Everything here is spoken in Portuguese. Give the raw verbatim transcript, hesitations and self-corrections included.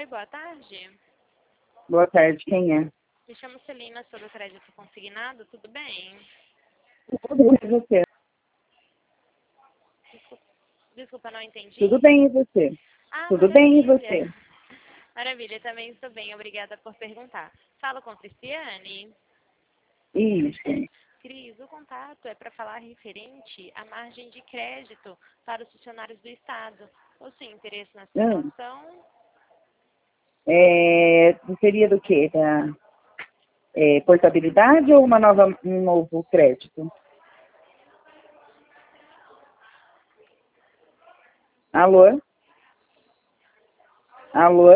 Oi, boa tarde. Boa tarde, quem é? Me chamo Celina, sou do Crédito Consignado, tudo bem? Tudo bem, e você? Desculpa, desculpa, não entendi. Tudo bem, e você? Ah, Tudo bem, e maravilha. você? Maravilha, também estou bem, obrigada por perguntar. Falo com Cristiane. Isso. Cris, o contato é para falar referente à margem de crédito para os funcionários do Estado. Possui interesse na Hum, situação? é, seria do quê? Da é, portabilidade ou uma nova, um novo crédito? Alô? Alô?